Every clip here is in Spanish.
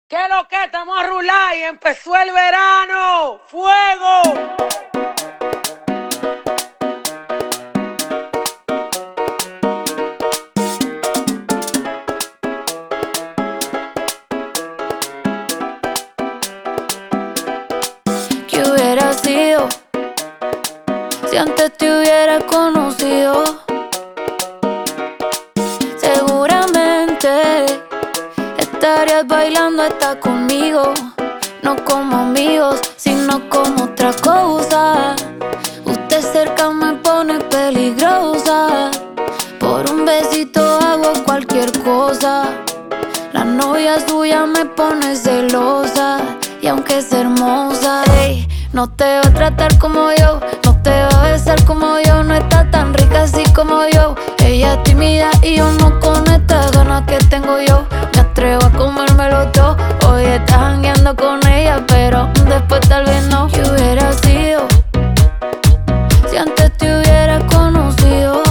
¿Qué lo que? Estamos a rular y empezó el verano. ¡Fuego! ¿Qué hubiera sido si antes te hubiera conocido? Seguramente estarías bailando hasta conmigo, no como amigos, sino como otra cosa. Usted cerca me pone peligrosa, por un besito hago cualquier cosa. La novia suya me pone celosa, y aunque es hermosa, ey, no te va a tratar como yo, no te va a besar como yo, no está tan rica así como yo. Ella es tímida y yo no, con estas ganas que tengo yo me atrevo a comérmelo todo. Hoy estás jangueando con ella, pero después tal vez no. ¿Qué hubiera sido si antes te hubiera conocido?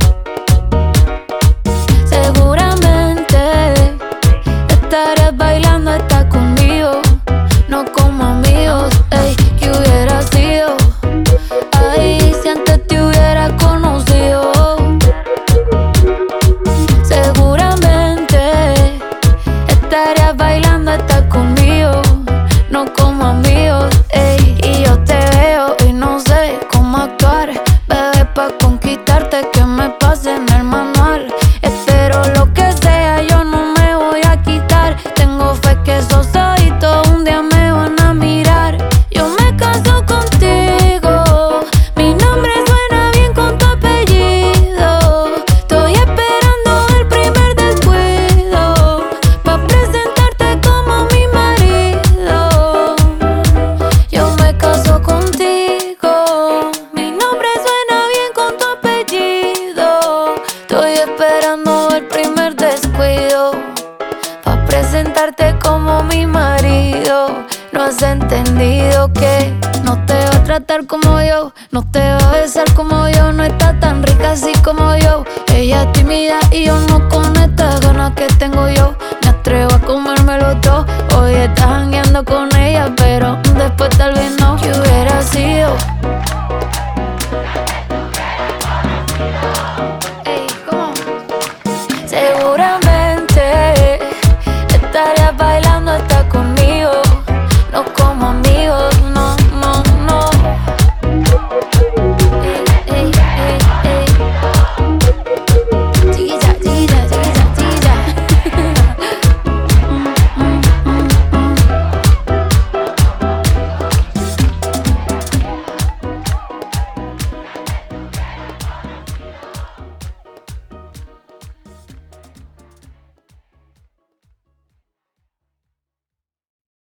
Seguramente estarías bailando hasta conmigo, no como amigos, ey. ¿Qué hubiera sido? Ay, si antes te hubiera conocido. Seguramente estarías bailando hasta conmigo, no como amigos, ey. Y yo te veo y no sé cómo actuar, bebé, pa' conquistarte que me pase en el manual. Espero lo que sea, yo no me voy a quitar. Tengo fe que esos ojitos un día me van a mirar. Yo me caso contigo, mi nombre suena bien con tu apellido. Estoy esperando el primer descuido pa' presentarte como mi marido. Yo me caso contigo, mi nombre suena bien con tu apellido. Estoy esperando el primer descuido pa' presentarte como mi marido. No has entendido que no te va a tratar como yo, no te va a besar como yo, no está tan rica así como yo. Ella es tímida y yo no, con estas ganas que tengo yo me atrevo a comérmelo todo. Hoy estás jangueando con ella, pero después tal vez no.